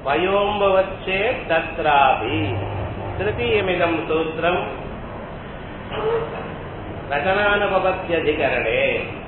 वयोम्भवच्छे तत्रापि तृतीयमिदं सूत्रम् रचनानुपपत्त्यधिकरणे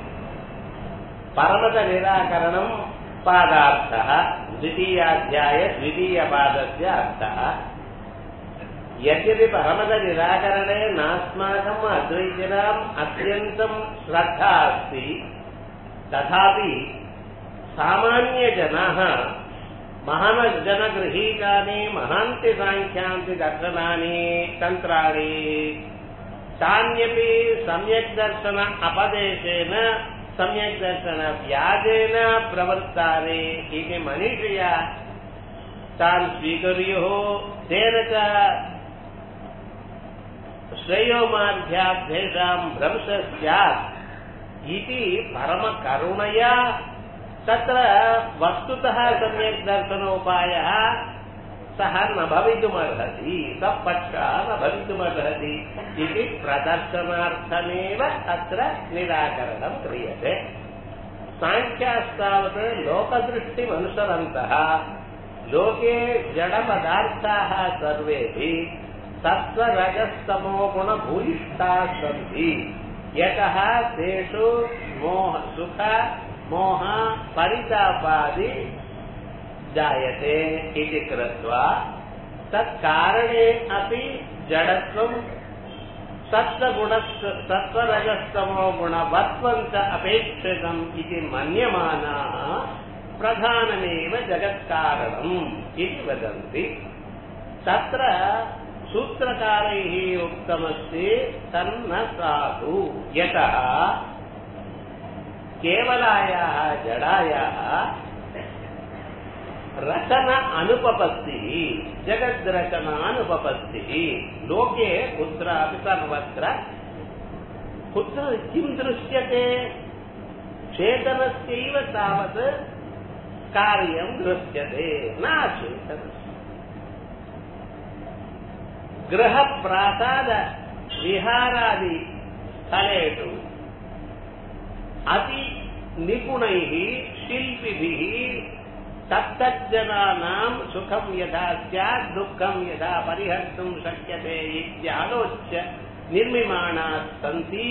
परमतनिराकरणं पादार्थः द्वितीयाध्याय द्वितीयपादस्य अर्थः। यद्यपि परमतनिराकरणे नास्माकम् अद्वैतिनाम् अत्यन्तं श्रद्धा अस्ति, तथापि सामान्यजनाः महानजनगृहीतानि महान्ति साङ्ख्यान्ति दर्शनानि तन्त्राणि तान्यपि सम्यक् दर्शन अपदेशेन सम्यक् दर्शन व्याजेन प्रवृत्तानि इति मनीषया तान् स्वीकुर्युः। तेन च श्रेयोमार्ध्याभ्येषां भ्रंशः स्यात् इति परमकरुणया तत्र वस्तुतः सम्यक् दर्शनोपायः सः न भवितुमर्हति, सपक्षः न भवितुमर्हति इति प्रदर्शनार्थमेव अत्र निराकरणं क्रियते। साङ्ख्यास्तावत् लोकदृष्टिमनुसरन्तः लोके जडपदार्थाः सर्वेपि सत्त्वरजस्तमो गुणभूयिष्ठाः सन्ति, यतः तेषु सुख मोह परितापादि जायते इति कृत्वा तत्कारणे अपि जडत्वं सत्त्वरजस्तमो गुणवत्वं च अपेक्षितम् इति मन्यमानाः प्रधानमेव जगत्कारणम् इति वदन्ति। तत्र सूत्रकारैः उक्तमस्ति तन्न साधु, यतः केवलायाः जडायाः रचना अनुपपत्तिः जगद्रचनानुपपत्तिः लोके कुत्रापि सर्वत्र कुत्र किं दृश्यते? चेतनस्यैव तावत् कार्यं दृश्यते, न चेतनस्य। गृहप्रासाद विहारादि स्थलेषु अति निपुणैः शिल्पिभिः तत्तज्जनानां सुखं यथा स्यात् दुःखं यथा परिहर्तुं शक्यते इत्यालोच्य निर्मिमाणाः सन्ति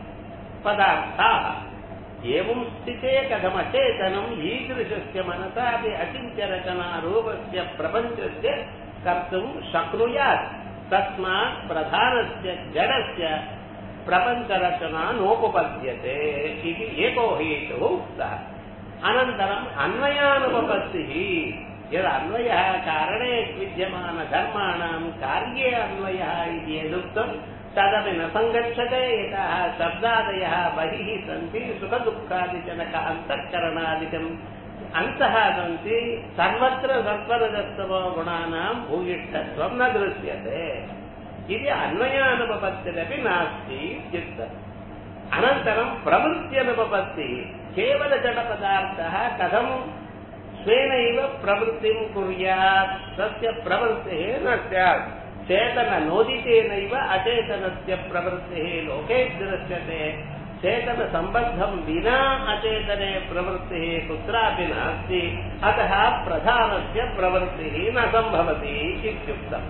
पदार्थाः। एवं स्थिते कथमचेतनं ईदृशस्य मनसापि अचिन्त्यरचनारूपस्य प्रपञ्चस्य कर्तुं शक्नुयात्? तस्मात् प्रधानस्य जडस्य प्रपञ्चरचना नोपपद्यते इति एको हेतुः उक्तः। अनन्तरम् अन्वयानुपपत्तिः, यदन्वयः कारणे विद्यमानधर्माणां कार्ये अन्वयः इति यदुक्तं तदपि न सङ्गच्छते, यतः शब्दादयः बहिः सन्ति, सुखदुःखादिजनक अन्तःकरणादिकम् अन्तः सन्ति, सर्वत्र सत्त्वरजस्तमो गुणानां भूयिष्ठत्वं न दृश्यते इति अन्वयानुपपत्तिरपि नास्ति इत्युक्तम्। अनन्तरं प्रवृत्त्यनुपपत्तिः, केवलजडपदार्थः कथं स्वेनैव प्रवृत्तिं कुर्यात्? तस्य प्रवृत्तिः न स्यात्। चेतननोदितेनैव अचेतनस्य प्रवृत्तिः लोके दृश्यते। चेतनसम्बद्धं विना अचेतने प्रवृत्तिः कुत्रापि नास्ति, अतः प्रधानस्य प्रवृत्तिः न सम्भवति इत्युक्तम्।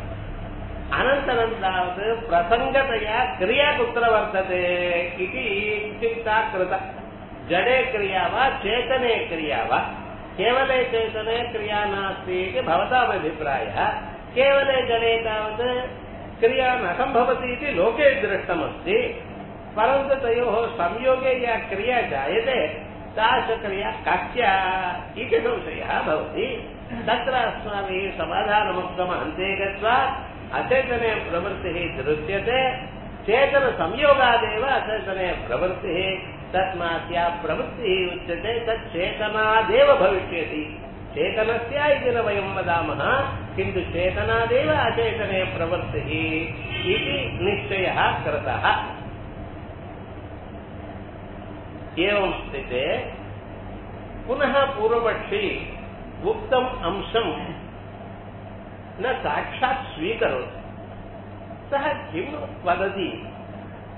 अनन्तरं तावत् प्रसङ्गतया क्रिया कुत्र वर्तते इति चिन्ता कृता। जडे क्रिया वा चेतने क्रिया वा? केवले चेतने क्रिया नास्ति इति भवतामभिप्रायः, केवले जडे तावत् क्रिया न सम्भवति इति लोके दृष्टमस्ति। परन्तु तयोः संयोगे या क्रिया जायते तादृशक्रिया कस्या इति संशयः भवति। तत्र अस्माभिः समाधानमुक्तम् अन्ते गत्वा अचेतने प्रवृत्तिः दृश्यते, चेतनसंयोगादेव अचेतने प्रवृत्तिः, तस्मात् या प्रवृत्तिः उच्यते तच्चेतनादेव भविष्यति। चेतनस्य इति न वयं वदामः, किन्तु चेतनादेव अचेतने प्रवृत्तिः इति निश्चयः कृतः। एवं स्थिते पुनः पूर्वपक्षी उक्तम् अंशं न साक्षात् स्वीकरोति। सः किं वदति?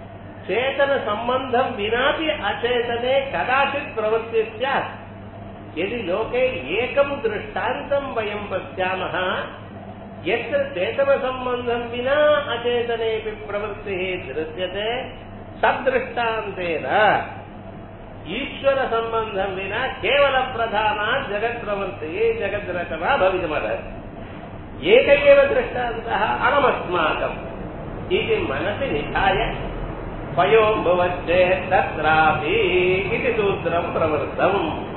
चेतनसम्बन्धं विनापि अचेतने कदाचित् प्रवृत्तिः स्यात्। यदि लोके एकं दृष्टान्तं वयं पश्यामः यत्र चेतनसम्बन्धं विना अचेतनेऽपि प्रवृत्तिः दृश्यते तद्दृष्टान्तेन ईश्वरसम्बन्धं विना केवलप्रधानात् जगत्प्रवृत्तिः जगद्रचना भवितुमर्हति। एक एव दृष्टान्तः अहमस्माकम् इति मनसि निधाय पयोम्भुवच्चेत् तत्रापि इति सूत्रं प्रवृत्तम्।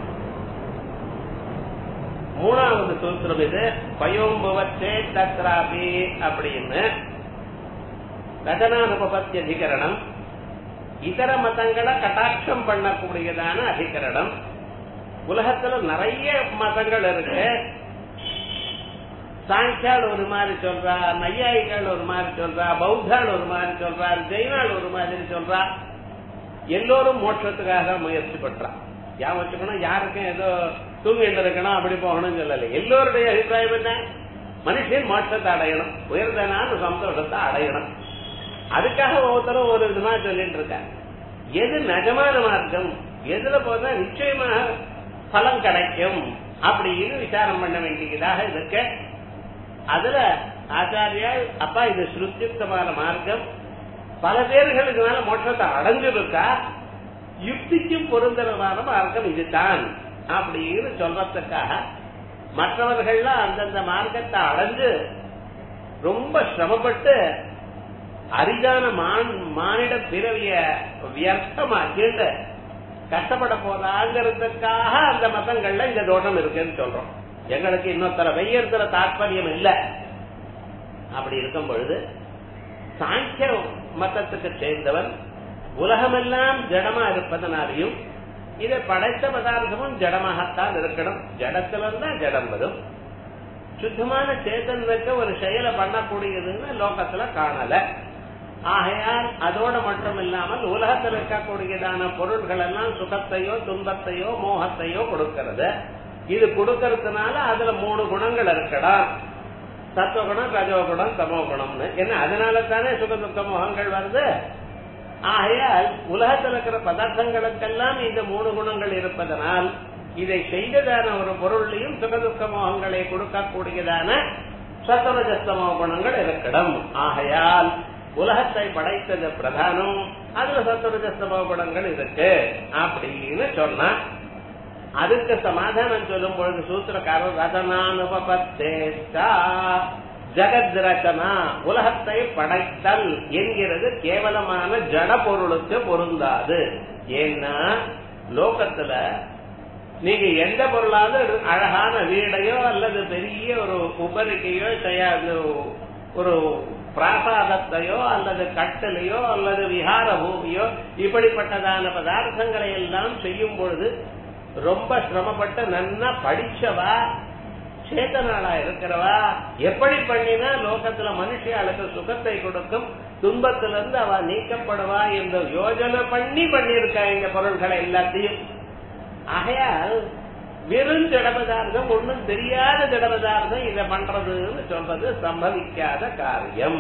மூணாவது சூத்திரம் இது பயோம்புவச்சே தத்ராபி அப்படின்னு ரச்சனானுபபத்தி அதிகரணம். இதர மதங்களை கட்டாட்சம் பண்ணக்கூடியதான அதிகரணம். உலகத்துல நிறைய மதங்கள் இருக்கு. சாங்கியால் ஒரு மாதிரி சொல்றா, நையாயிகள் ஒரு மாதிரி சொல்றா, பௌத்தால் ஒரு மாதிரி சொல்றா, ஜெயினால் ஒரு மாதிரி சொல்றா. எல்லோரும் மோட்சத்துக்காக முயற்சி பண்றா. யான் வச்சுக்கணும், யாருக்கும் ஏதோ தூங்கிட்டு இருக்கணும் அப்படி போகணும்னு சொல்லல. எல்லோருடைய அபிப்பிராயம் என்ன? மனுஷன் மோட்சத்தை அடையணும், உயர்ந்தனான சந்தோஷத்தை அடையணும். அதுக்காக ஒவ்வொருத்தரும் ஒரு விதமா சொல்லிட்டு இருக்காங்க. எது நிஜமான மார்க்கம், எதுல போதா நிச்சயமாக பலம் கிடைக்கும் அப்படின்னு விசாரம் பண்ண வேண்டியதாக இருக்க. அதுல ஆச்சாரியா அப்பா இது ஸ்ருத்யுக்தமான மார்க்கம், பல பேர்களுக்கு மேல மோட்சத்தை அடைஞ்சிருக்கா, யுக்திக்கும் பொருந்தரமான மார்க்கம் இதுதான் அப்படின்னு சொல்றதுக்காக மற்றவர்கள்லாம் அந்தந்த மார்க்கத்தை அடைஞ்சு ரொம்ப சிரமப்பட்டு அரிதான மானிட பிறவிய வியர்த்தமாக்கிட்டு கஷ்டப்பட போதாங்கிறதுக்காக அந்த மதங்கள்ல இந்த தோஷம் இருக்குன்னு சொல்றோம். எங்களுக்கு இன்னொருத்தர வெய்யத்துல தாற்பயம் இல்லை. அப்படி இருக்கும் பொழுது சாங்கிய மதத்துக்கு சேர்ந்தவன் உலகமெல்லாம் ஜடமா இருப்பதனாலையும் இதை படைத்த பதார்த்தமும் ஜடமாகத்தான் இருக்கணும், ஜடத்திலிருந்தா ஜடம் வரும். சுத்தமான சேதனுக்கு ஒரு செயலை பண்ணக்கூடியதுன்னு லோகத்துல காணல. ஆகையால் அதோட மட்டும் இல்லாமல் உலகத்தில் இருக்கக்கூடியதான பொருள்கள் எல்லாம் சுகத்தையோ துன்பத்தையோ மோகத்தையோ கொடுக்கிறது. இது கொடுக்கறதுனால அதுல 3 குணங்கள் இருக்கலாம், சத்துவகுணம், ரஜோகுணம், தமோகுணம்னு. என்ன அதனால தானே சுக துக்க மோகங்கள் வருது. ஆகையால் உலகத்தில் இருக்கிற பதார்த்தங்களுக்கெல்லாம் இந்த 3 குணங்கள் இருப்பதனால் இதை செய்ததான ஒரு பொருளையும் சுகதுக்க மோகங்களை கொடுக்கக்கூடியதான சத்துவரஜஸ்தமோ குணங்கள் இருக்கணும். ஆகையால் உலகத்தை படைத்தது பிரதானம், அதுல சத்துவரஜஸ்தமோ குணங்கள் இருக்கு அப்படின்னு சொன்னா அதுக்கு சமாதானம் சொல்லும் பொழுது சூத்திரக்காரர் ரசனானுபபத்தேஷ்டா ஜகத் ரச்சனா உலகத்தை படைத்தல் என்கிறது கேவலமான ஜட பொருளுக்கு பொருந்தாது. ஏன்னா லோகத்துல நீங்க எந்த பொருளாவது அழகான வீடையோ அல்லது பெரிய ஒரு உபரிக்கையோ ஒரு பிராசாதத்தையோ அல்லது கட்டளையோ அல்லது விஹார பூமியோ இப்படிப்பட்டதான பதார்த்தங்களை எல்லாம் செய்யும் பொழுது ரொம்ப சிரமப்பட்டு நன்னா படிச்சவா சேத்தனாளா இருக்கிறவா எப்படி பண்ணினா லோகத்துல மனுஷியாளுக்கு சுகத்தை கொடுக்கும், துன்பத்திலிருந்து அவ நீக்கப்படுவா என்ற யோஜனை பண்ணிருக்கா இந்த பொருள்களை எல்லாத்தையும். ஆகையால் வெறும் ஜடபதார்த்தம், ஒன்னும் தெரியாத ஜடபதார்த்தம் இதை பண்றதுன்னு சொல்றது சம்பவிக்காத காரியம்.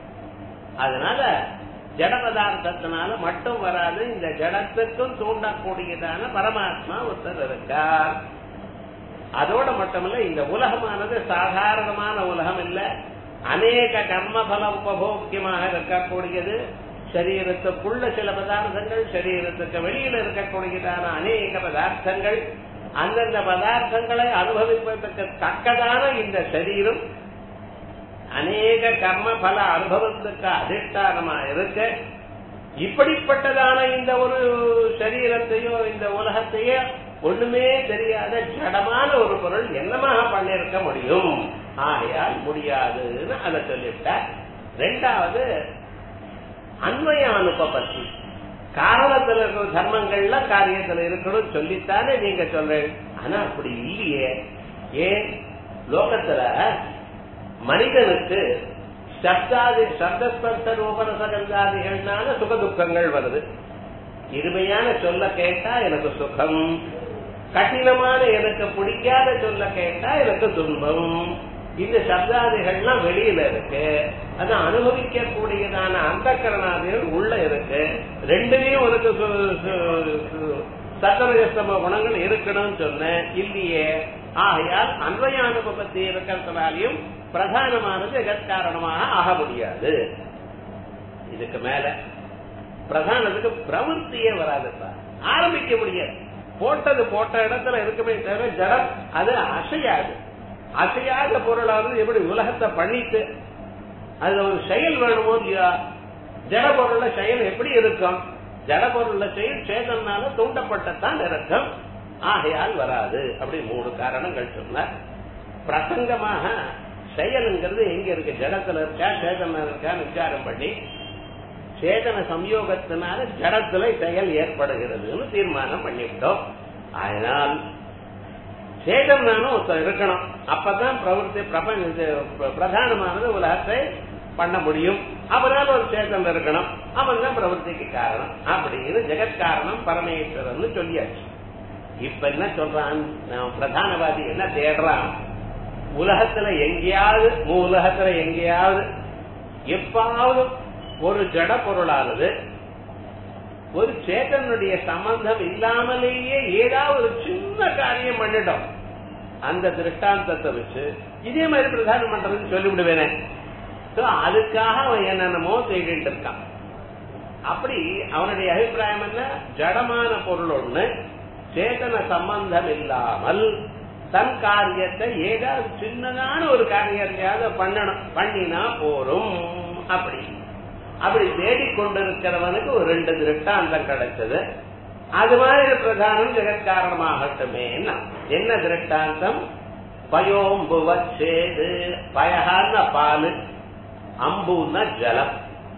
அதனால ஜடபதார்த்தத்தினால மட்டும் வராது, இந்த ஜடத்துக்கும் தூண்டக்கூடியதான பரமாத்மா ஒருத்தர் இருக்கார். அதோட மட்டுமல்ல, இந்த உலகமானது சாதாரணமான உலகம் இல்ல, அநேக கர்மபல உபபோக்கியமாக இருக்கக்கூடியது. சரீரத்துக்குள்ள சில பதார்த்தங்கள், சரீரத்துக்கு வெளியில இருக்கக்கூடியதான அநேக பதார்த்தங்கள், அந்தந்த பதார்த்தங்களை அனுபவிப்பதற்கு தக்கதான இந்த சரீரம் அநேக கர்ம பல அனுபவத்துக்கு அதிஷ்டானமா இருக்க, இப்படிப்பட்டதான இந்த ஒரு சரீரத்தையோ இந்த உலகத்தையோ ஒண்ணுமே தெரியாத ஜடமான ஒரு பொருள் என்னமாக பண்ணிருக்க முடியும்? ஆகையால் முடியாதுன்னு அதை சொல்லிவிட்டார். 2வது அன்வய அனுபவத்தி, காரணத்துல இருக்கிற தர்மங்கள்ல காரியத்துல இருக்கணும் சொல்லித்தானே நீங்க சொல்றீங்க. ஆனா அப்படி இல்லையே. ஏன் லோகத்துல மனிதனுக்கு சப்தஸ்பர்ஷ ரூபரசகந்தாதிகள்னால சுகதுக்கங்கள் வருது. இனிமையான சொல்ல கேட்டா எனக்கு சுகம், கடினமான எனக்கு பிடிக்காத சொல்ல கேட்டா எனக்கு துன்பம். இந்த சப்தாதிகள்லாம் வெளியில இருக்கு, அது அனுபவிக்க கூடியதான அந்த கரணாதிகள் உள்ள இருக்கு. ரெண்டுலையும் உனக்கு சத்வரஜஸ்தம குணங்கள் இருக்கணும்னு சொன்னேன், இல்லையே. ஆகையால் அன்வயானுபவத்தி இருக்கிறதுனாலையும் பிரதானமானது ஜெகத்காரணமாக ஆக முடியாது. இதுக்கு மேல பிரதானத்துக்கு பிரவருத்தியே வராது, ஆரம்பிக்க முடியாது. போட்டது போட்ட இடத்துல இருக்குமே தவிர ஜடம் அது அசையாது. அசையாத பொருளானது எப்படி உலகத்தை பண்ணிட்டு அதுல ஒரு செயல் வேணுமோ இல்லையா? ஜட பொருள்ல செயல் எப்படி இருக்கும்? ஜட பொருள்ல செயல் சேதனால தூண்டப்பட்டத்தான் இருக்கும், ஆகையால் வராது. அப்படி 3 காரணங்கள் சொன்னார். பிரசங்கமாக செயலுங்கிறது எங்க இருக்கு? ஜடத்துல இருக்கா சேதன இருக்கான்னு விசாரம் பண்ணி சேதன சம்யோகத்தினால ஜடத்துல செயல் ஏற்படுகிறதுன்னு தீர்மானம் பண்ணிவிட்டோம். அதனால் சேதனானும் ஒருத்தர் இருக்கணும், அப்பதான் பிரவருத்தி பிரதானமானது உலகத்தை பண்ண முடியும். அவரால் ஒரு சேதனம் இருக்கணும், அவன் தான் பிரவருத்திக்கு காரணம். அப்படின்னு ஜெகத்காரணம் பரமேஸ்வரன் சொல்லியாச்சு. இப்ப என்ன சொல்றான் பிரதானவாதி? என்ன தேடுறான்? உலகத்துல எங்கேயாவது எப்பாவது ஒரு ஜட பொருளானது ஒரு சேதனுடைய சம்பந்தம் இல்லாமலேயே ஏதாவது ஒரு சின்ன காரியம் பண்ணிட்டோம், அந்த திருஷ்டாந்தத்தை வச்சு இதே மாதிரி பிரதானம் பண்றதுன்னு சொல்லிவிடுவேனே. அதுக்காக அவன் என்னென்னமோ தேடிட்டு இருக்கான். அப்படி அவனுடைய அபிப்பிராயம் என்ன? ஜடமான பொருள் ஒண்ணு சேதன சம்பந்தம் இல்லாமல் தன் காரியத்தை ஏதாவது சின்னதான ஒரு காரியத்தையாவது பண்ணணும், பண்ணினா போரும். அப்படி தேடிக்கொண்டிருக்கிறவனுக்கு ஒரு 2 திருஷ்டாந்தம் கிடைச்சது. அது மாதிரி பிரதானம் ஜெகத்காரணமாகட்டுமே. என்ன திருஷ்டாந்தம்? பயோம்புவச்சேது. பயகான பாலு, அம்புன்னா ஜலம்.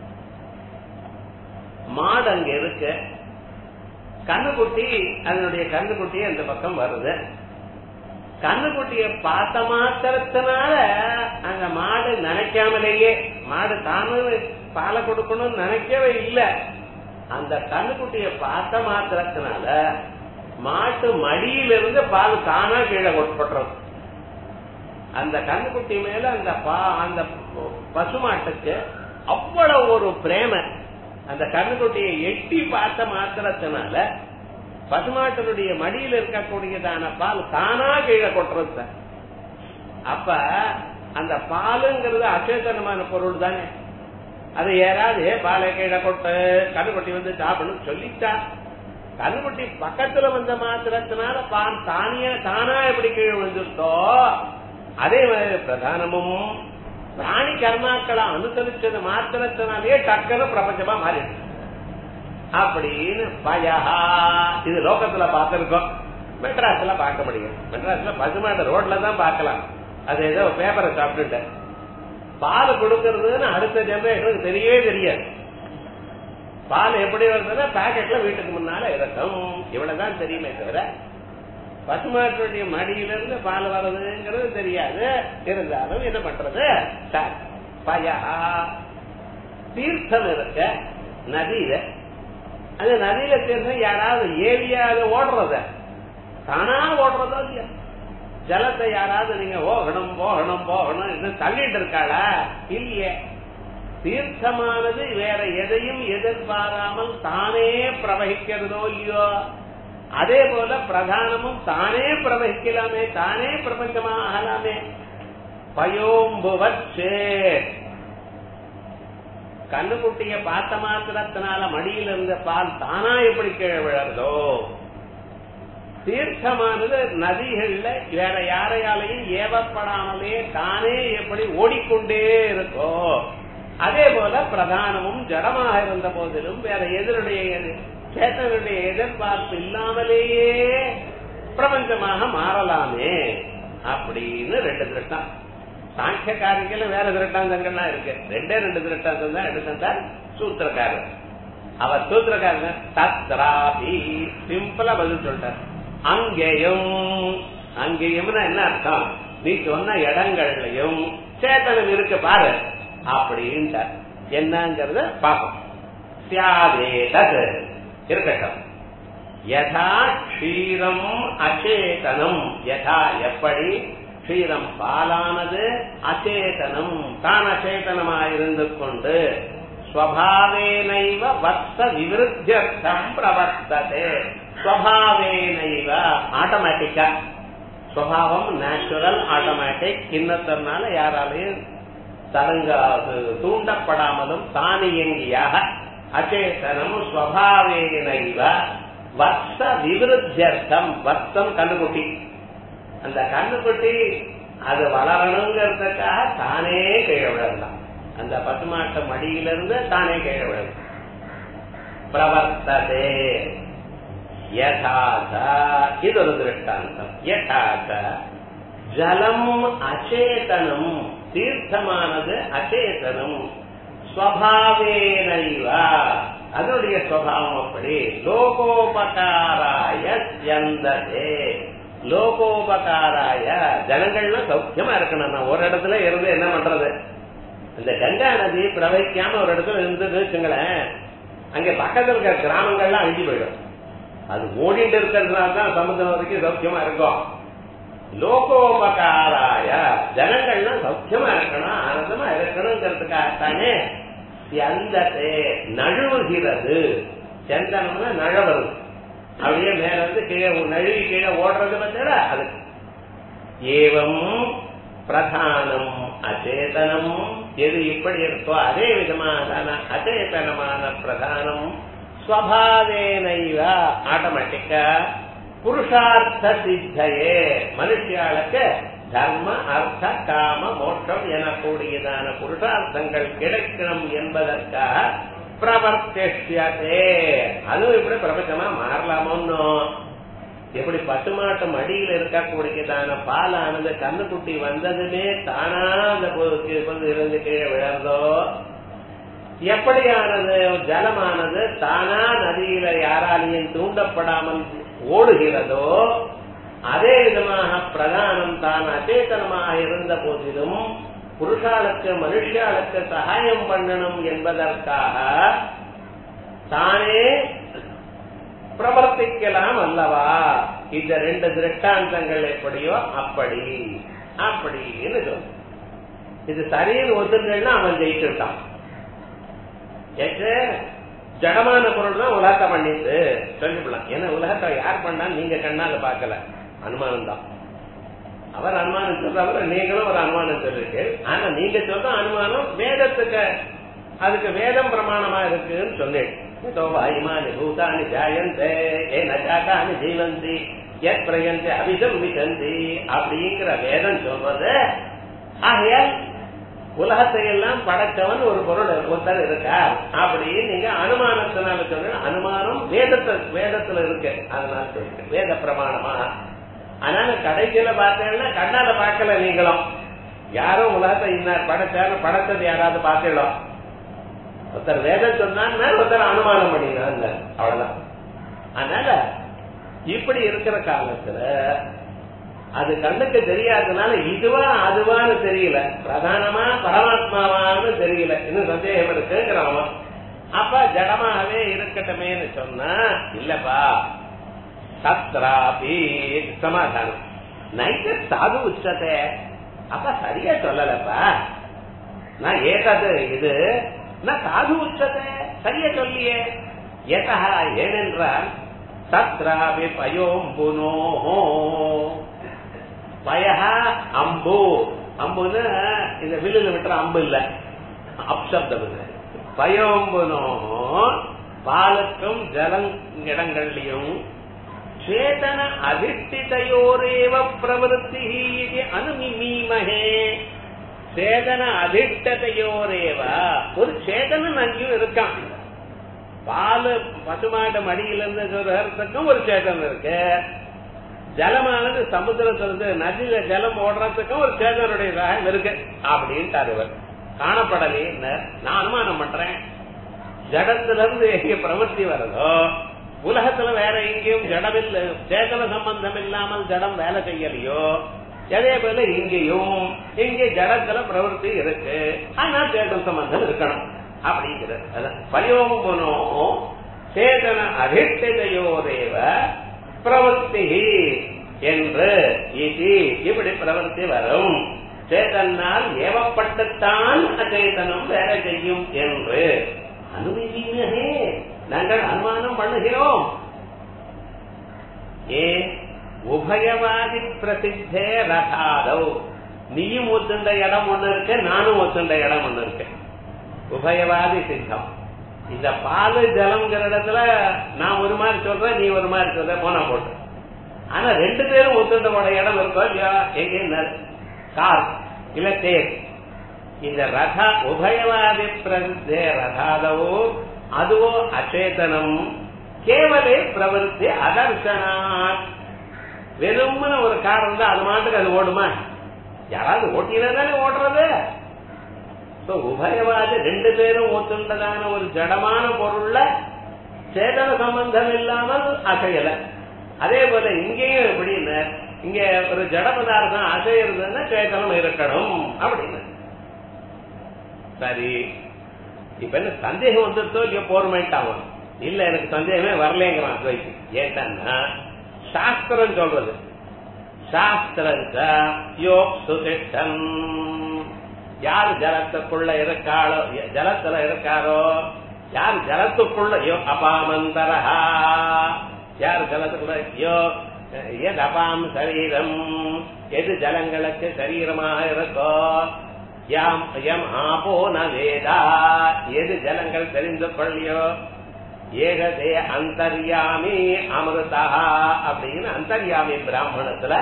மாடு அங்க இருக்கு, கண்ணுக்குட்டி அதனுடைய கண்ணுக்குட்டியே அந்த பக்கம் வருது. கண்ணுக்குட்டிய பார்த்த மாத்திரத்தினால அந்த மாடு நினைக்காமலேயே, மாடு தானு பாலை கொடுக்கணும்னு நினைக்கவே இல்லை, அந்த கண்ணுக்குட்டிய பார்த்த மாத்திரத்தினால மாட்டு மடியிலிருந்து பால் தானா கீழே கொட்டப்படுறது. அந்த கண்ணுக்குட்டி மேல அந்த பசுமாட்டுக்கு அவ்வளவு ஒரு பிரேம. அந்த கண்ணுக்குட்டியை எட்டி பார்த்த மாத்திரத்தினால பசுமாட்டினுடைய மடியில் இருக்கக்கூடியதான பால் தானா கீழே கொட்டுறது. அப்ப அந்த பாலுங்கிறது அச்சேதனமான பொருள் தானே. அது யாராவது பாலை கீழே கொட்டு கண்ணுக்குட்டி வந்து சாப்பிடணும் சொல்லிட்டா, கண்ணுக்குட்டி பக்கத்துல வந்த மாத்திரத்தினால பால் தானா எப்படி கீழே வந்துட்டோ, அதே மாதிரி பிரதானமும் பிராணி கர்மாக்களை அனுசரிச்சது மாத்திரத்தினாலே டக்குனு பிரபஞ்சமா மாறிடுச்சு. அப்படின்னு பயஹா. இது லோகத்துல பார்த்திருக்கோம், மெட்ராஸ்ல பார்க்க முடியும். மெட்ராஸ்ல பசுமாட்ட ரோட்ல தான் பார்க்கலாம். அது ஏதோ பேப்பரை சாப்பிட்டு பால் கொடுக்கறதுன்னு அடுத்த ஜெனரேஷனுக்கு தெரியவே தெரியாது. பால் எப்படி வருதுன்னா பாக்கெட்ல வீட்டுக்கு முன்னால இருக்கும், இவ்வளவுதான் தெரியுமே தவிர பசுமாட்டுடைய மடியிலிருந்து பால் வர்றதுங்கிறது தெரியாது. இருந்தாலும் என்ன பண்றது? பயஹா. தீர்த்தம் இருக்க நதியில, அந்த நதியில தீர்த்தம் யாராவது ஏரியாத ஓடுறத தானா ஓடுறதோ இல்லையா? ஜலத்தை யாராவது நீங்க போகணும் போகணும் போகணும் தள்ளிட்டு இருக்காளா? இல்லையே. தீர்த்தமானது வேற எதையும் எதிர்பாராமல் தானே பிரவகிக்கிறதோ இல்லையோ? அதே போல பிரதானமும் தானே பிரவகிக்கலாமே, தானே பிரபஞ்சமாக ஆகலாமே. பயோம்புவச்சே. கண்ணுக்குட்டிய பார்த்த மாத்திரத்தினால மடியில் இருந்த பால் தானா எப்படி கீழே விழறதோ, தீர்த்தமானது நதிகள்ல வேற யாரையாலையும் ஏவப்படாமலே தானே எப்படி ஓடிக்கொண்டே இருக்கோ, அதே போல பிரதானமும் ஜடமாக இருந்த போதிலும் வேற எதனுடைய சேத்தனுடைய எதிர்பார்ப்பு இல்லாமலேயே பிரபஞ்சமாக மாறலாமே அப்படின்னு 2 திருஷ்டம். சாங்கியக்காரர்கள் வேற திருஷ்டாந்தங்கள்லாம் இருக்கு. 2 திருஷ்டாந்தம் தான் எடுத்தார் சூத்திரக்காரர். அவர் சூத்திரக்காரர் தத்ராபி சிம்பிளா பதில் சொல்றார். அங்கேயும் என்ன அர்த்தம்? நீ சொன்ன இடங்கள்லயும் சேத்தனம் இருக்கு பாரு அப்படின்ட்டு என்னங்கிறத பாப்போம். இருக்கட்டும். யதா க்ஷீரம் அச்சேதனம். யதா எப்படி க்ஷீரம் பாலானது அச்சேதனம் தான் அச்சேதனமாயிருந்து கொண்டு ஸ்வபாவேனைவ வத்ஸ விவருத்தியர்த்தம் பிரவர்த்ததே ஸ்வபாவேனைவ ஆட்டோமேட்டிக்கா, ஸ்வபாவம் நேச்சுரல் ஆட்டோமேட்டிக், இன்னத்தனால யாராலையும் தூண்டப்படாமலும் தானியங்கியாக அச்சேதனம் ஸ்வபாவேனைவ வத்ச விவருத்தியர்த்தம். வத்சம் கண்ணுக்குட்டி, அந்த கண்ணுக்குட்டி அது வளரணுங்கிறதுக்காக தானே கீழே விழலாம். அந்த பசுமாட்ட மடியிலிருந்து தானே கீழே விழலாம். பிரவர்த்ததே யதாத, இது ஒரு திருஷ்டாந்தம். யதாத ஜலம் அச்சேதனம், தீர்த்தமானது அச்சேதனம், ஸ்வபாவேனைவ அதனுடைய சுவாவம் அப்படி. லோகோபகாராய யந்ததே, லோகோபகாராய ஜனங்கள்லாம் சௌக்கியமா இருக்கணும். நான் ஒரு இடத்துல இருந்து என்ன பண்றது, இந்த கங்கா நதி பிரவகிக்காம ஒரு இடத்துல இருந்தது வச்சுங்களேன், அங்க பக்கத்துல இருக்கிற கிராமங்கள்லாம் அழிஞ்சு போயிடும். அது ஓடிட்டு இருக்கிறதுனால தான் சமுத்திரம் வரைக்கும் சௌக்கியமா இருக்கும். லோகோபகாராய ஜனங்கள்லாம் சௌக்கியமா இருக்கணும், ஆனந்தமா இருக்கணுங்கிறதுக்காகத்தானே யந்ததே நழுவுகிறது. சந்தனம்னா நழவது, அப்படியே மேல வந்து கீழே நழுவி கீழே ஓடுறது பார்த்தா அது. ஏவம் பிரதானம் அச்சேதனம், எது இப்படி இருக்கோ அதே விதமான அச்சேதனமான பிரதானம் ஸ்வபாவேனைவ ஆட்டோமேட்டிக்கா புருஷார்த்த சித்தையே, மனுஷியாளுக்கு தர்ம அர்த்த காம மோட்சம் எனக்கூடியதான புருஷார்த்தங்கள் கிடைக்கணும் என்பதற்காக பிரவர்த்திஷ்யதே. அதுவும் இப்படி பிரபஞ்சமா மாறலாமோன்னு, எப்படி பசுமாட்டம் அடியில் இருக்கக்கூடியதான பாலானது கண்ணுக்குட்டி வந்ததுமே தானா அந்த இருந்து கீழே விழறதோ, எப்படியானது ஜலமானது தானா நதியில யாராலையும் தூண்டப்படாமல் ஓடுகிறதோ, அதே விதமாக பிரதானம் தான் அச்சேதனமாக இருந்த போதிலும் புருஷாளுக்கு மனுஷாளுக்கு சகாயம் பண்ணணும் என்பதற்காக தானே பிரவர்த்திக்கலாம் அல்லவா. இந்த ரெண்டு திருஷ்டாந்தங்கள் எப்படியோ அப்படி அப்படின்னு சொல்லு. இது சரின்னு ஒத்துனா அவன் ஜெயிச்சுட்டான். ஜடமான பொருள் தான் உலகத்தை பண்ணிட்டு சொல்லிவிடலாம். ஏன்னா உலகத்தை யார் பண்ணா நீங்க கண்ணால பாக்கல, அனுமானம் தான். அவர் அனுமானம் சொல்றவரை நீங்களும் ஒரு அனுமானம் சொல்லிருக்கு. ஆனா நீங்க சொல்ற அனுமானம் வேதத்துக்கு, அதுக்கு வேதம் பிரமாணமா இருக்குன்னு சொன்னேன். பூதானி ஜாயந்தே ஏனி ஜீவந்தி எத் பிரயந்தே அபிதம் விசந்தி அப்படிங்கிற வேதம் சொல்றது. ஆகையால் உலகத்தை எல்லாம் படைச்சவன் ஒரு பொருள் ஒருத்தர் இருக்கார் அப்படின்னு நீங்க அனுமானத்தினால சொல்ற. அனுமானம் வேதத்துல இருக்கு, அதனால சொல்லிருக்கு வேத பிரமாணமா. அதனால கடைசியில பார்த்தீங்கன்னா கண்ணால பார்க்கல நீங்களும், யாரும் உலகத்தை இன்னார் படைச்சாலும் படைச்சது யாராவது பார்க்கலாம். ஒருத்தர் வேதம் சொன்னா ஒருத்தர் அனுமானம் பண்ணினாங்க, அவ்வளவுதான். அதனால இப்படி இருக்கிற காலத்துல அது கண்ணுக்கு தெரியாததுனால இதுவா அதுவான்னு தெரியல, பிரதானமா பரமாத்மாவான்னு தெரியல, இன்னும் சந்தேகம் இருக்குங்கிறவன். அப்ப ஜடமாகவே இருக்கட்டுமேன்னு சொன்னா இல்லப்பா, தத்ராபி சமாதானம் நைட்டு சாது உச்சத்தை. அப்ப சரியா சொல்லலப்பா, நான் ஏதாவது இது நான் சாது உச்சத்தை சரியா சொல்லியே. ஏதா ஏனென்றால் தத்ராபி பயோம்புனோ, பயஹா அம்பு, அம்புன்னு இந்த வில்லுல விட்டுற அம்பு இல்ல, அப்சப்தம் இல்ல. பயோம்புனோ பாலுக்கும் ஜலம் இடங்கள்லயும் சேதன அதிஷ்டிதையோரேவ பிரவருத்தி அனுமிமீமஹே. சேதன அதிஷ்டதையோரேவ, ஒரு சேதனம் அங்கேயும் இருக்கான். பாலு பசுமாட்ட மடியிலிருந்து சொல்றதுக்கும் ஒரு சேதனம் இருக்கு. ஜலமானது சமுத்திரத்திலிருந்து நதியில ஜலம் ஓடுறதுக்கும் ஒரு சேதனுடைய சகாயம் இருக்கு அப்படின்ட்டு இவர். காணப்படலே நான் அனுமானம் பண்றேன், ஜடத்திலிருந்து எங்க பிரவர்த்தி வருதோ உலகத்துல வேற எங்கேயும் ஜடமில்ல, சேதன சம்பந்தம் இல்லாமல் ஜடம் வேலை செய்யலையோ, அதே போல இங்கேயும் இங்கே ஜடத்துல பிரவர்த்தி இருக்கு, ஆனா சேதன சம்பந்தம் இருக்கணும் அப்படிங்கிறது. பயோமுனோ சேதன அதிஷ்டையோரேவ பிரவர்த்தி என்று இப்படி பிரவர்த்தி வரும். சேதனால் ஏவப்பட்டுத்தான் அச்சேதனம் வேலை செய்யும் என்று அனுமதியே நாங்கள் அனுமானம் பண்ணுகிறோம். ஏ உபயவாதி பிரசித்தே ரதாதோ, நீயும் ஒத்துண்ட இடம் ஒண்ணு இருக்கு, நானும் ஒத்துண்ட இடம் ஒண்ணு இருக்கு. உபயவாதி சித்தம். இந்த பாலு ஜலம்ங்கிற இடத்துல நான் ஒரு மாதிரி சொல்றேன், நீ ஒரு மாதிரி சொல்ற, போனா போட்டு. ஆனா ரெண்டு பேரும் ஒத்துண்ட இடம் இருக்கோ இல்லையா? எங்க கார் இல்ல தேர். இந்த ரத உபயவாதி பிரசித்தே ரதாதவோ அதுவோ அச்சேதனம் கேவலே பிரவருத்தி அதர்சனாத். வெறும்னு ஒரு கார் இருந்தா அது மாட்டுக்கு அது ஓடுமா? யாராவது ஓட்டினதானே ஓடுறது. உபயவாதி ரெண்டு பேரும் ஒத்துண்டதான ஒரு ஜடமான பொருள்ல சேதன சம்பந்தம் இல்லாமல் அசையல. அதே போல இங்கேயும் எப்படின்னு, இங்க ஒரு ஜட பதார்த்தம் அசைறதுன்னா சேதனம் இருக்கணும் அப்படின்னு. சரி, இப்ப என்ன சந்தேகம் வந்துட்டோ இல்லையோ போர்மெண்ட் ஆகும். இல்ல எனக்கு சந்தேகமே வரலங்கிறான் அத்வைக்கு. ஏன்னா சாஸ்திரம் சொல்றது, சாஸ்திரம் யார் ஜலத்துக்குள்ள இருக்காளோ, ஜலத்துல இருக்காரோ, யார் ஜலத்துக்குள்ள யோ அபாமந்தரஹா, யார் ஜலத்துக்குள்ள யோ எது அபாம் சரீரம், எது ஜலங்களுக்கு சரீரமாக இருக்கோ, எம் ஆபோ ந வேதா, எது ஜலங்கள் தெரிந்து கொள்ளியோ, ஏகதே அந்தர்யாமி அமிர்தா அப்படின்னு அந்தர்யாமி பிராமணத்துல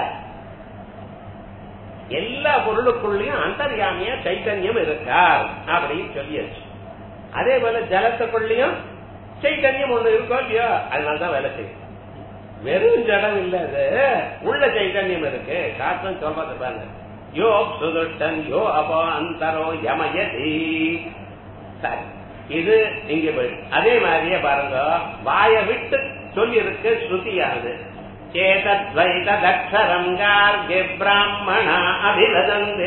எல்லா பொருளுக்குள்ளயும் அந்தர்யாமியா சைத்தன்யம் இருக்கார் அப்படின்னு சொல்லியாச்சு. அதே போல ஜலத்துக்குள்ளயும் சைத்தன்யம் ஒண்ணு இருக்கோ இல்லையோ, அதனாலதான் வேலை செய்யும். வெறும் ஜடம் இல்ல, அது உள்ள சைத்தன்யம் இருக்கு. சாஸ்திரம் சொல்றது பாருங்க, யோ சுதுஷ்டன் யோ அப்போ அந்தரோ யமயதி. சரி, இது இங்க போயிடு. அதே மாதிரியே பாருங்க, வாய விட்டு சொல்லி இருக்கு ஸ்ருதியானது. சேதத்வைததக்ஷரம் கார்கே பிராமணா அபிலதந்தே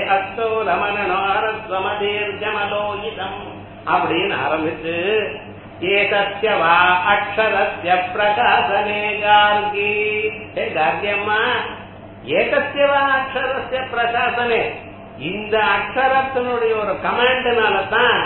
அஸ்தோலமனோரஸ்வமதீர்ஜமலோகிதம் அப்படின்னு ஆரம்பிச்சு, ஏதஸ்ய வா அக்ஷரஸ்ய பிரகாசனே கார்கி. கார்கியம்மா, ஏதஸ்ய வா அக்ஷரஸ்ய பிரகாசனே, இந்த அக்ஷரத்தினுடைய ஒரு கமாண்ட்னால தான்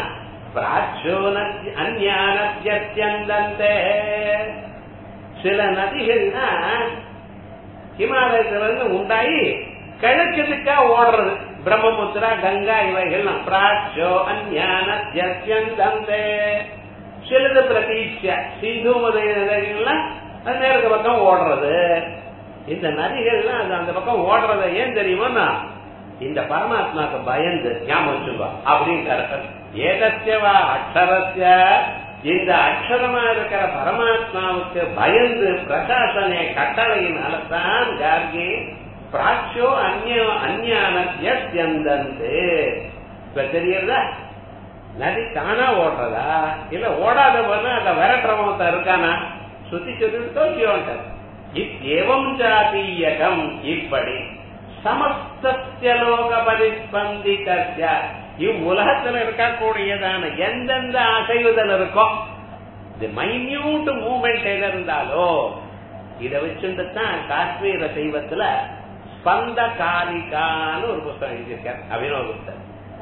அந்யானத்யந்தந்தே. சில நதிகள்னா ஹிமாலயத்திலிருந்து உண்டாயி கிழக்கு திக்கா ஓடுறது, பிரம்மபுத்திரா கங்கா இவைகள் பிராச்சோ அந்யானத்யந்தந்தே. சிலது பிரதீட்ச சிந்து முதலிய நதிகள்லாம் மேற்கு பக்கம் ஓடுறது. இந்த நதிகள்லாம் அது அந்த பக்கம் ஓடுறத ஏன் தெரியுமா? இந்த பரமாத்மாக்கு பயந்து ஞாபகம் வச்சுக்கோ அப்படின்னு. ஏதஸ்யவா அக்ஷரஸ்ய, இந்த அக்ஷரமா இருக்கிற பரமாத்மாவுக்கு பயந்து பிரகாசனே கட்டளையினால்தான் கார்கி பிராச்சோ அந்யானத்யந்தந்தே. இப்ப தெரியுறதா? நதி தானா ஓடுறதா இல்ல ஓடாத போது அந்த விரட்டுறவன் இருக்கானா? சுத்தி சொல்லிட்டோம். இவ்வேவம் ஜாதீயகம், இப்படி சமஸ்தஸ்ய லோக பரிஸ்பந்திகஸ்ய, இவ்வுலகத்துல இருக்கக்கூடியதான எந்தெந்த அசைவுதல் இருக்கோ, இது மைன்யூட் மூவ்மெண்ட் எது இருந்தாலோ இதை வச்சுட்டு தான் காஷ்மீர சைவத்துல ஸ்பந்த காரிகான்னு ஒரு புத்தகம் எழுதியிருக்கார் அபினவகுப்தர்.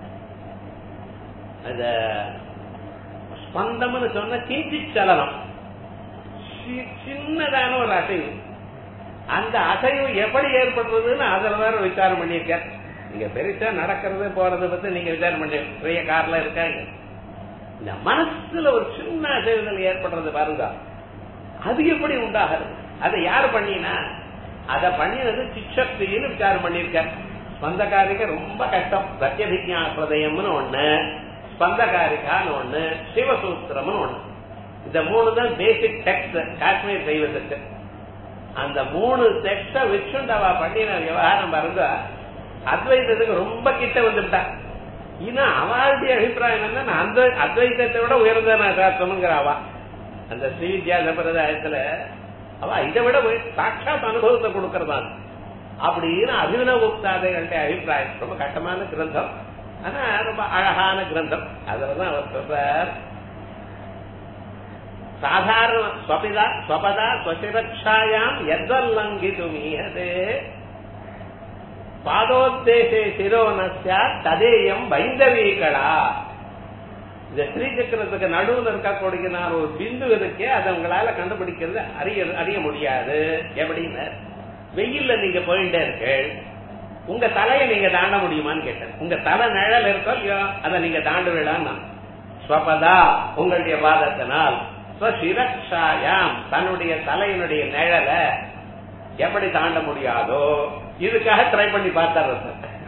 அந்த ஸ்பந்தம்னு சொன்ன கிஞ்சி சலனம், சின்னதான ஒரு அசைவு. அந்த அசைவு எப்படி ஏற்படுறதுன்னு அதுல வேற விசாரம் பண்ணியிருக்க. நீங்க பெருசா நடக்கிறது போறது பத்தி நீங்க விசாரம் பண்ணி பெரிய கார்ல இருக்காங்க. இந்த மனசுல ஒரு சின்ன அசைவுகள் ஏற்படுறது பாருங்க, அது எப்படி உண்டாகிறது? அதை யாரு பண்ணினா? அதை பண்ணினது சிக்ஷக்தின்னு விசாரம் பண்ணிருக்க. ஸ்பந்தகாரிகா ரொம்ப கஷ்டம். சத்தியபிஜா பிரதயம்னு ஒண்ணு, ஸ்பந்தகாரிகான்னு ஒண்ணு, சிவசூத்திரம்னு ஒண்ணு. இந்த மூணு தான் பேசிக் டெக்ஸ்ட் காஷ்மீர் சைவத்துக்கு. அந்த மூணு டெக்ஸ்ட வச்சுண்டவா பண்ணின விவகாரம் பாருங்க, அத்வைதத்துக்கு ரொம்ப கிட்ட வந்துட்டா. இன்னும் அவளுடைய அபிப்பிராயம் என்ன, அந்த அத்வைதத்தை விட உயர்ந்த சாஸ்திரம்ங்கிறவா. அந்த ஸ்ரீவித்யா சம்பிரதாயத்துல அவ இதை விட சாட்சாத் அனுபவத்தை கொடுக்கறதான் அப்படின்னு அபிநவகுப்தாதைகளுடைய அபிப்பிராயம். ரொம்ப கஷ்டமான கிரந்தம், ஆனா ரொம்ப அழகான கிரந்தம். அதுலதான் அவர் சொல்றார், சாதாரண ஸ்வபதா ஸ்வசிரக்ஷாயாம் யத்வல்லங்கிதுமீஹதே பாதோத்தேசே சிரோனஸ்யா ததேயம் வைந்தவீகளா. இந்த ஸ்ரீசக்கரத்துக்கு நடுவில் இருக்கக்கூடிய நான் ஒரு பிந்து இருக்கே அதை உங்களால கண்டுபிடிக்கிறது அறிய முடியாது. எப்படின்னு வெயில்ல நீங்க போயிட்டே இருக்க உங்க தலையை நீங்க தாண்ட முடியுமான்னு கேட்டேன். உங்க தலை நிழல் இருக்கோ இல்லையோ அதை நீங்க தாண்டுவிடான்னு ஸ்வபதா உங்களுடைய பாதத்தினால் ஸ்வசிரக்ஷாயாம் தன்னுடைய தலையினுடைய நிழலை எப்படி தாண்ட முடியாதோ இதுக்காக ட்ரை பண்ணி பார்த்தாரு.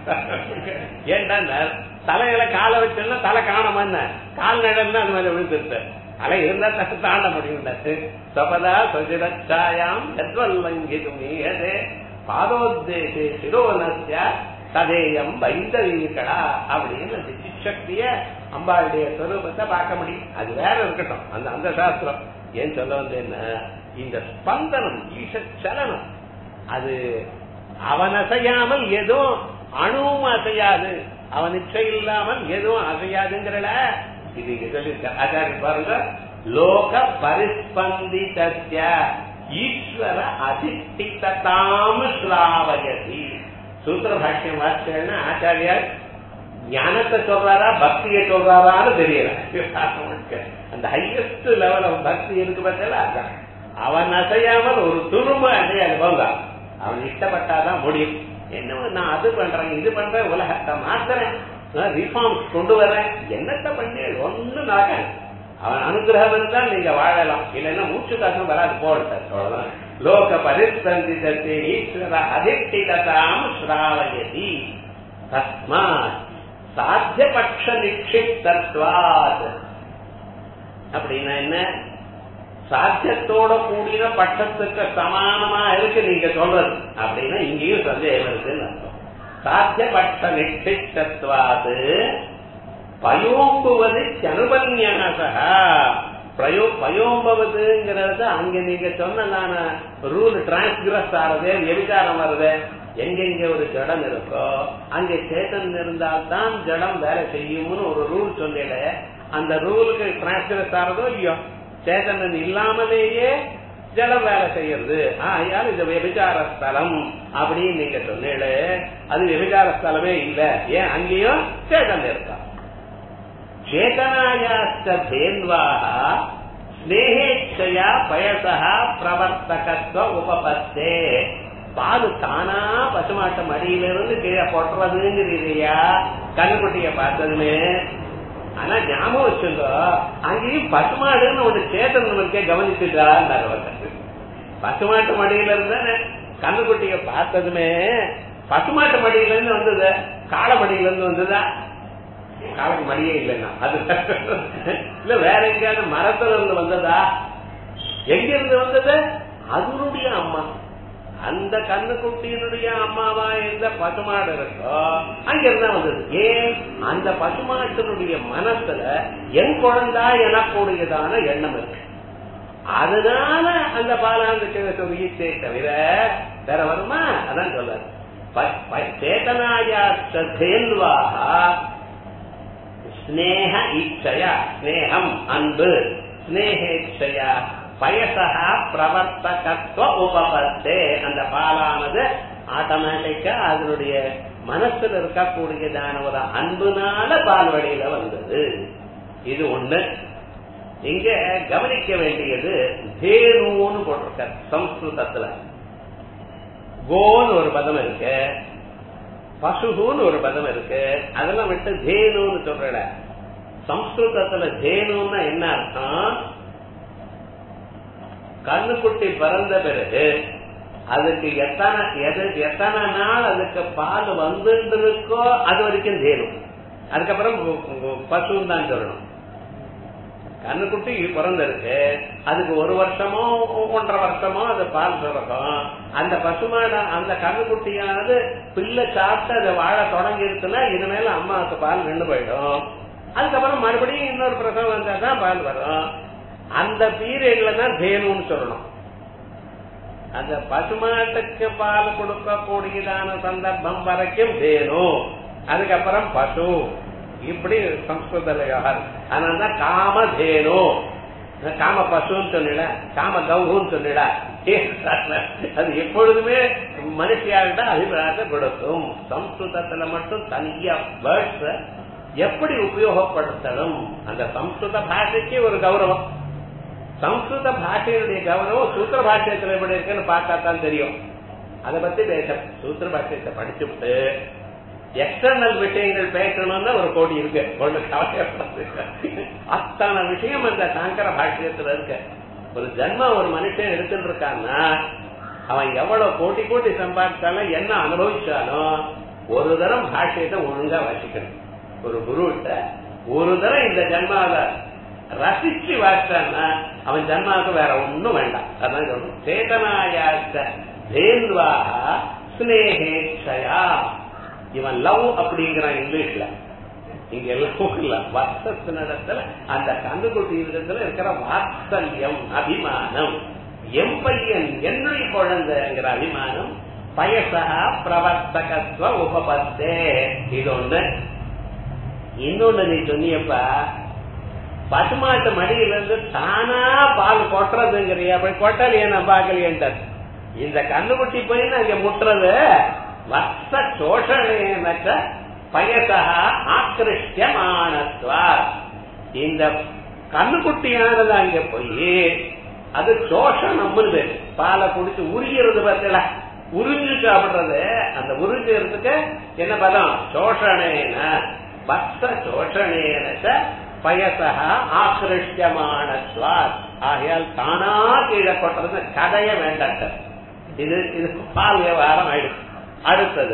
ஏன்டா தலையில காலை வச்சோம்னா தலை காணாம என்ன கால் நிழல்னா அது மேல விழுந்துருச்சு. தலை இருந்தா தாண்ட முடியும். ஸ்வபதா ஸ்வசிரக்ஷாயாம் எத்வல்வங்கிதுமீயதே பாதோத்தேசே சிரோனஸ்ய ததேயம் வைந்தவீர்களா அப்படின்னு சிசக்திய அம்பாளுடைய ஸ்வரூபத்தை பார்க்க முடியும். அது வேற இருக்கட்டும், அந்த சாஸ்திரம் ஏன் சொல்ல வந்து என்ன இந்த ஸ்பந்தனம் ஈசலனம் அது அவன் அசையாமல் எதுவும் அணுவும் அசையாது, அவன் இச்சை இல்லாமல் எதுவும் அசையாதுங்கிறல இது சொல்லியிருக்க ஆச்சாரிய பாருங்க. லோக பரிஸ்பந்தித்ய ஈஸ்வர அதிஷ்டிதாம் ஸ்ராவயதி. சூத்திர பாஷ்யம் வாசிச்சேன்னா ஆச்சாரியார் ஞானத்தை சொல்றாரா பக்தியை சொல்றாரான்னு தெரியல. அந்த ஹையஸ்ட் லெவல் ஆஃப் பக்தி இருக்கு பார்த்தா அதான் அவன் அசையாமல் ஒரு துரும்பு அசையாது போங்க. அவன் இஷ்டப்பட்டாதான் முடியும். என்ன நான் அது பண்றேன் இது பண்றேன் உலகத்தை மாத்துறேன் ரிஃபார்ம்ஸ் கொண்டு வரேன் என்னத்த பண்ணி ஒண்ணு நாக அவன் அனுகிரகம் இருந்தால் நீங்க வாழலாம், இல்லைன்னா மூச்சு காசம் வராது போடுறேன். லோக பரிஸ்பந்திதத்தை ஈஸ்வர அதிஷ்டிதாம் ஸ்ராவயதி தஸ்மாத் சாத்தியபட்ச நிக்ஷிப்தத்வாத். அப்படின்னா என்ன சாத்தியத்தோட கூடின பட்சத்துக்கு சமானமா இருக்கு நீங்க சொல்றது அப்படின்னா இங்கேயும் சந்தேகம் இருக்குன்னு அர்த்தம். சாத்தியபட்ச நிக்ஷிப்தத்வாத் பயோம்புவது அனுபன்யாசா. பயோம்பவதுங்கிறது அங்க நீங்க சொன்ன ரூல் டிரான்ஸ்கிரஸ் ஆறது எவிச்சாரம் வருது. எங்கெங்க ஒரு ஜடம் இருக்கோ அங்க சேத்தன் இருந்தால்தான் ஜடம் வேலை செய்யும்னு ஒரு ரூல் சொல்லல. அந்த ரூலுக்கு டிரான்ஸ்கிரஸ் ஆறதோ இல்லையோ சேதனன் இல்லாமலேயே ஜடம் வேலை செய்யறது. ஆகையால் இது விபச்சார ஸ்தலம் அப்படின்னு நீங்க சொன்னீங்களே அது விபச்சார ஸ்தலமே இல்ல. ஏன் அங்கேயும் சேதன் இருக்கா. சேதனாயாஸ்தேன்வாக ஸ்நேகேச்சயா பயசா பிரவர்த்தகத்துவ உபபத்தே. பால் தானா பசுமாட்டு மடியிலிருந்து கீழே கொட்டுறதுங்கிறீரையா கண்ணுக்குட்டிய பார்த்ததுமே. ஆனா ஞாபகம் வச்சுங்க அங்கேயும் பசுமாடுன்னு ஒண்ணு சேத்தன் நமக்கே கவனிச்சுட்டாரு. பசுமாட்டு மடியில இருந்து கண்ணுக்குட்டிய பார்த்ததுமே பசுமாட்டு மடியில இருந்து வந்தது காளை மடியில இருந்து வந்ததா? காளைக்கு மடியே இல்லைன்னா அது இல்ல வேற எங்கேயாவது மரத்துல இருந்து வந்ததா? எங்க இருந்து வந்தது? அதனுடைய அம்மா. அந்த கண்ணுக்குட்டியினுடைய அம்மாவா எந்த பசுமாடு இருக்கோ அங்க இருந்தா வந்தது. ஏன் அந்த பசுமாட்டினுடைய மனசுல என் குழந்தா எனக்கூடியதான எண்ணம் இருக்கு. அதனால அந்த பாலாந்துக்கு சொல்லிச்சே தவிர வேற வருமா? அதான் சொல்றாரு சேதனாயாஸ்தேன்வாக ஸ்நேக இச்சயா ஸ்நேகம் அன்பு ஸ்நேகேச்சயா பயசா பிரவர்த்தகத்துவ உபபத்தே. அந்த பாலானது ஆட்டோமேட்டிக்கா அதனுடைய மனசுல இருக்கக்கூடியதான ஒரு அன்புனால பால் வழியில வந்தது. இது ஒண்ணு. இங்க கவனிக்க வேண்டியது தேனுன்னு போட்டிருக்க சம்ஸ்கிருதத்துல. கோன்னு ஒரு பதம் இருக்கு, பசுன்னு ஒரு பதம் இருக்கு. அதெல்லாம் விட்டு தேனுன்னு சொல்ற. சம்ஸ்கிருதத்துல தேனுன்னா என்ன அர்த்தம்? கண்ணுக்குட்டி பிறந்த பிறகு அதுக்கு எத்தனை நாள் அதுக்கு பால் வந்துட்டு இருக்கோ அது வரைக்கும் தேனும். அதுக்கப்புறம் பசுன்னு தான் சொல்லணும். கண்ணுக்குட்டி பிறந்திருக்கு அதுக்கு 1 வருஷமோ 1.5 வருஷமோ அது பால் சுரக்கும். அந்த பசுமாட அந்த கண்ணுக்குட்டியானது பிள்ளை சாப்பிட்டு அதை வாழ தொடங்கி இருக்குன்னா இனிமேல அம்மாவுக்கு பால் நின்று போயிடும். அதுக்கப்புறம் மறுபடியும் இன்னொரு பிரசவம் வந்தா தான் பால் வரும். அந்த பீரியட்ல தான் தேனுன்னு சொல்லணும். அந்த பசுமாட்டுக்கு பால் கொடுக்கக்கூடியதான சந்தர்ப்பம் வரைக்கும் தேனு, அதுக்கப்புறம் பசு. இப்படி சம்ஸ்கிருத விவகாரம். அதனாலதான் காமதேனு, காம பசுன்னு சொல்லிட, காம கௌன்னு சொல்லிட. அது எப்பொழுதுமே மனுஷியாகிட்ட அபிப்பிராயத்தை கொடுக்கும். சம்ஸ்கிருதத்துல மட்டும் தனியா வேர்ட்ஸ் எப்படி உபயோகப்படுத்தணும். அந்த சம்ஸ்கிருத பாஷைக்கு ஒரு கௌரவம், சம்ஸ்கிருத பாஷையுடைய கௌரவம் சூத்திர பாஷ்யத்தில் எப்படி இருக்குன்னு பார்த்தாத்தான் தெரியும். அதை பத்தி பேச சூத்திர பாஷ்யத்தை படிச்சுட்டு எக்ஸ்டர்னல் விஷயங்கள் பேசணும்னா ஒரு கோடி இருக்கு, ஒண்ணு கவலையப்படுறது. அத்தனை விஷயம் அந்த சாங்கர பாஷ்யத்துல இருக்கு. ஒரு ஜன்ம ஒரு மனுஷன் எடுத்துட்டு இருக்கான்னா அவன் எவ்வளவு கோடி கோடி சம்பாதிச்சாலும் என்ன அனுபவிச்சாலும் ஒரு தரம் பாஷ்யத்தை ஒழுங்கா வாசிக்கணும். ஒரு குருட்ட ஒரு தரம் இந்த ஜன்மாவ ரசிச்சு வாசிச்சான்னா அவன் ஜன்மாவுக்கு வேற ஒண்ணும் வேண்டாம். அதான் சொல்லணும், சேதனாயாச்ச தேன்வாக ஸ்னேகேட்சயா. இவன் லவ் அப்படிங்கிறான் இங்கிலீஷ்ல, இங்க எல்லாம் இல்ல. வர்த்தத்தினிடத்துல அந்த கண்டுகுட்டி இடத்துல இருக்கிற வாத்சல்யம், அபிமானம், என் பையன் என்னுடைய குழந்தைங்கிற அபிமானம், பயசா பிரவர்த்தகத்துவ உபபத்தே. இது ஒண்ணு. இன்னொன்னு நீ சொன்னியப்பா, பசுமாட்டு மடியிலிருந்து தானா பால் கொட்டுறதுங்கிறிய, அப்படி கொட்டலையே நான் பாக்கலையேன்ட்ட. இந்த கண்ணுக்குட்டி போய் அங்க முட்டுறது வர்ஷ சோஷணேனற்ற பயசா ஆக்கிருஷ்யமானத்வா. இந்த கண்ணுக்குட்டியானது அங்க போய் அது சோஷணம்னு பாலை குடிச்சு உருகிறது பார்த்தல, உறிஞ்சு சாப்பிடுறது. அந்த உறிஞ்சுறதுக்கு என்ன பதம்? சோஷணேன. வர்ஷ சோஷணேனற்ற பயசா ஆக்கிருஷ்யமானத்வா. ஆகையால் தானா கீழே கொட்டுறது கதைய வேண்டாட்ட. இது பால் விவகாரம் ஆயிடுச்சு. அடுத்தது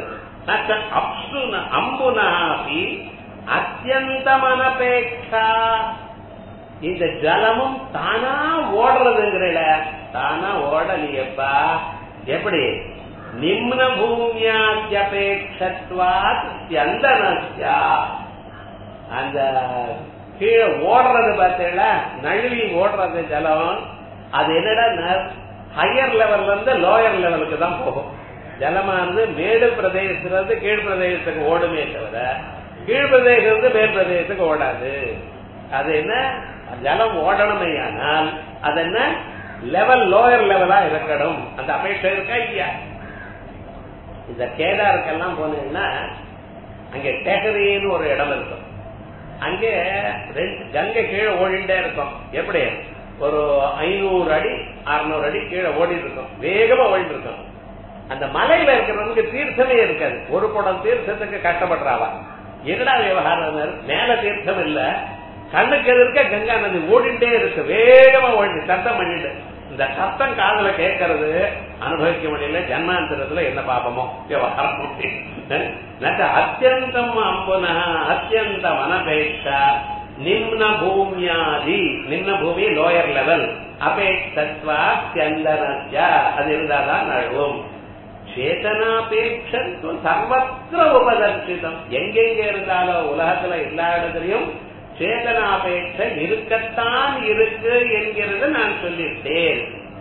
அம்புனாபி அத்தியந்தமனபேட்சா. இந்த ஜலமும் தானா ஓடுறதுங்கிற, தானா ஓடலையப்பா. எப்படி? நிம்ன பூமியாத்யபேட்சத்வாத் ஸ்யந்தனஸ்யா. அந்த கீழே ஓடுறது பார்த்தீங்களா, நழுவி ஓடுறது ஜலம், அது என்னடா ஹையர் லெவல்ல இருந்து லோயர் லெவலுக்கு தான் போகும். ஜலமானது மேடு பிரதேசத்திலிருந்து கீழ் பிரதேசத்துக்கு ஓடுமே தவிர கீழ் பிரதேசத்திலிருந்து மேல் பிரதேசத்துக்கு ஓடாது. அது என்ன, ஜலம் ஓடணுமே, ஆனால் அது என்ன லெவல் லோயர் லெவலா இருக்கணும். அந்த அபேட்சை இருக்கா இல்லையா? இந்த கேதாருக்கெல்லாம் போனீங்கன்னா அங்க டெகரின்னு ஒரு இடம் இருக்கும். அங்கே கங்கை கீழே ஓடிண்டே இருக்கும். எப்படி? ஒரு 500 அடி 600 அடி கீழே ஓடி இருக்கும், வேகமா ஓடிட்டு இருக்கும். அந்த மலையில இருக்கிறவனுக்கு தீர்த்தமே இருக்காது. ஒரு குடம் தீர்த்தத்துக்கு கஷ்டப்படுறாவா. என்னடா விவகாரம்? மேல தீர்த்தம் இல்ல, கண்ணுக்கு எதிர்க்க கங்கா நதி ஓடிண்டே இருக்கு, வேகமா ஓடி சத்தம் பண்ணிட்டு. இந்த சத்தம் காதுல கேட்கறது அனுபவிக்க முடியல. ஜன்மாந்தரத்துல என்ன பாபமோ விவகாரம். அத்தியந்தம் அம்புனா அத்தியந்தம் அனபேட்சா நிம்ன பூமியாதி. நிம்ன பூமி லோயர் லெவல். அபேட்சத்வா ஸ்யந்தனஸ்ய. அது இருந்தாதான் நழுவும். சேதனாபேட்சம் சர்வத்திர உபதர்சிதம். எங்கெங்க இருந்தாலும் உலகத்துல எல்லா இடத்துலயும் சேதனாபேட்ச இருக்கத்தான் இருக்கு என்கிறது நான் சொல்லிட்டேன்.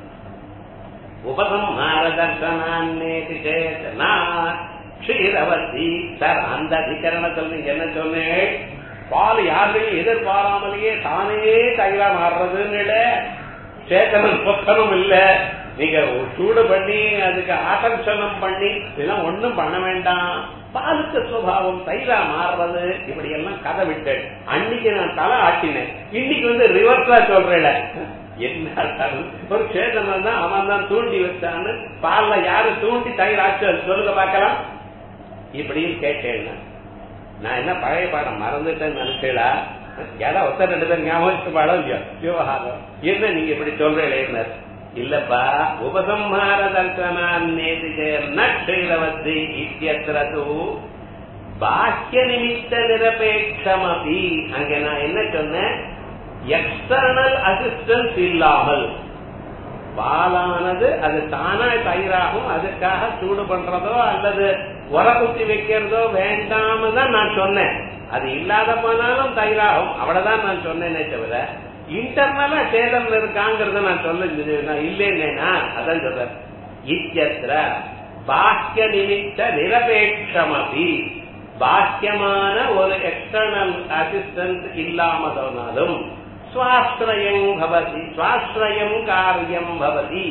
உபசம்ஹார தர்சனான்னேதி சேதனா க்ஷீரவதி. சார், அந்த அதிகரணத்தில் நீங்க என்ன சொன்னேன்? பால் யாரையும் எதிர்பாராமலேயே தானே தயிரா மாறுறதுன்னு சேத்தனம் பக்கமும் இல்ல. நீங்க சூடு பண்ணி அதுக்கு ஆகர்ஷணம் பண்ணி இதெல்லாம் ஒண்ணும் பண்ண வேண்டாம். பாலுக்கு சுபாவம் தயிரா மாறுறது, இப்படி எல்லாம் கதை விட்டேன். அன்னைக்கு நான் தலை ஆட்டினேன், இன்னைக்கு ரிவர்ஸா சொல்றேன். என்ன ஒரு சேதனம் தான், அவன் தான் தூண்டி வச்சான்னு. பால்ல யாரு தூண்டி தயிர் ஆச்சு சொல்லுங்க பாக்கலாம். இப்படின்னு கேட்டேன். நான் என்ன பழைய பாடம் மறந்துட்டேன்னு நினைச்சேடா. யாரா ஒத்த 2 பேர் ஞாபகம் பாடம் இல்லையா விவகாரம். என்ன நீங்க இப்படி சொல்றீங்க? இல்லப்பா, உபசம்ஹார தர்சனான்னேதிரவதி இத்தியத்ரது பாஹ்ய நிமித்த நிரபேட்சமபி. அங்க நான் என்ன சொன்னேன்? எக்ஸ்டர்னல் அசிஸ்டன்ஸ் இல்லாமல் பாலானது அது தானா தயிராகும். அதுக்காக சூடு பண்றதோ அல்லது உர குத்தி வைக்கிறதோ வேண்டாம் தான் நான் சொன்னேன். அது இல்லாத போனாலும் தயிராகும், அவ்வளவுதான் நான் சொன்னேனே தவிர இன்டர்னலா சேதம் இருக்காங்கிறத நான் சொல்ல இல்லைன்னா அதான் சொல்ற. இத்தியத்ர பாஹ்ய நிமித்த நிரபேட்சமபி. பாஹ்யமான ஒரு எக்ஸ்டர்னல் அசிஸ்டன்ஸ் இல்லாமதனாலும் சுவாஸ்ரயம் பவதி, சுவாஸ்ரயம் காரியம் பவதி,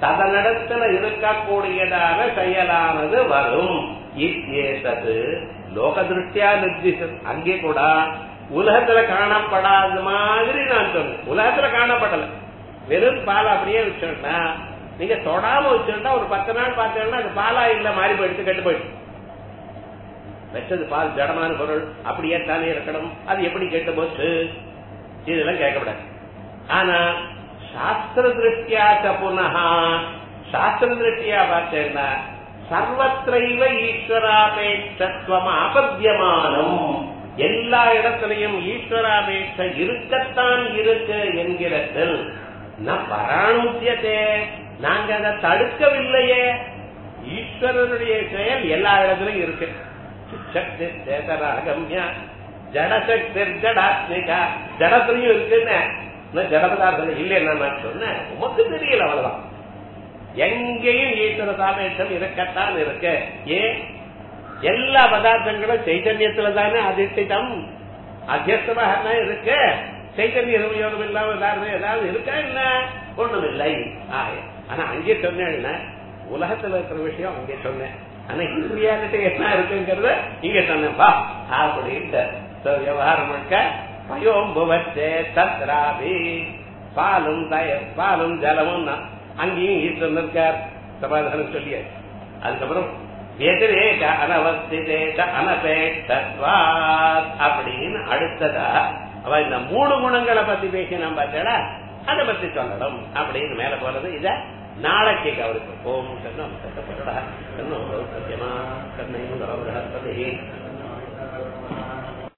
ததனிடத்துல இருக்கக்கூடியதாக செயலானது வரும். இத்யேதது லோக திருஷ்டியா நிர்திஷ்டம். அங்கே கூட உலகத்துல காணப்படாத மாதிரி நான் சொன்னேன். உலகத்துல காணப்படல, வெறும் பால் அப்படியே வச்சுட்டா, நீங்க தொடாம வச்சுட்டா ஒரு 10 நாள் பார்த்தீங்கன்னா அது பாலா இல்ல, மாறி போயிடுச்சு, கெட்டு போயிடுச்சு. வச்சது பால் ஜடமான பொருள், அப்படியே தானே இருக்கணும், அது எப்படி கெட்டு போச்சு, இதெல்லாம் கேட்கப்படாது. ஆனா சாஸ்திர திருஷ்டியாச்ச புனகா, சாஸ்திர திருஷ்டியா பார்த்தேன்னா சர்வத்திரைவ ஈஸ்வராபேட்சத்துவம் ஆபத்தியமானம், எல்லா இடத்திலையும் ஈஸ்வராபேட்ச இருக்கத்தான் இருக்கு என்கிறதில் ந பராணுத்தியதே, நாங்க அதை தடுக்கவில்லையே. ஈஸ்வரனுடைய செயல் எல்லா இடத்திலும் இருக்கு. சக்தி சேதராகம்யா ஜடசக்தி ஜடாத்மிகா, ஜடத்திலையும் இருக்குன்னு ஜடபதார்த்தம் இல்லைன்னா நான் சொன்னேன், உமக்கு தெரியல, அவ்வளவுதான். எங்கேயும் ஈஸ்வர சாமேட்சம் இருக்கத்தான் இருக்கு. ஏன் எல்லா பதார்த்தங்களும் சைத்தன்யத்துல தானே அதிஷ்டிதம், அத்தியஸ்தமாக இருக்கு. சைத்தன்ய யோகம் இல்லாம ஏதாவது இருக்கா? இல்ல, ஒண்ணும் இல்லை. ஆனா அங்கே சொன்னேன், உலகத்துல இருக்கிற விஷயம் அங்கே சொன்னேன். ஆனா இந்தியாகிட்ட என்ன இருக்குங்கிறத இங்க சொன்னேன். வா அப்படின்ட்டு விவகாரம் இருக்க பயோம்புவச்சே தத்ராபி பாலும் பாலும் ஜலமும் அங்கேயும் ஈஸ்வரன் இருக்கார், சமாதானம் சொல்லிய. அதுக்கப்புறம் எதிரேக அனவஸ்திதேக அனபேட்சத்வாத் அப்படின்னு அடுத்ததா அவ இந்த 3 குணங்களை பத்தி பேசினா பார்த்தா அதை பத்தி சொல்லணும் அப்படின்னு மேல போறது. இத நாளைக்கு கவனிப்போம். ஓம் கண்ணம் சத்தப்படா கண்ணோ சத்தியமா கண்ணையும்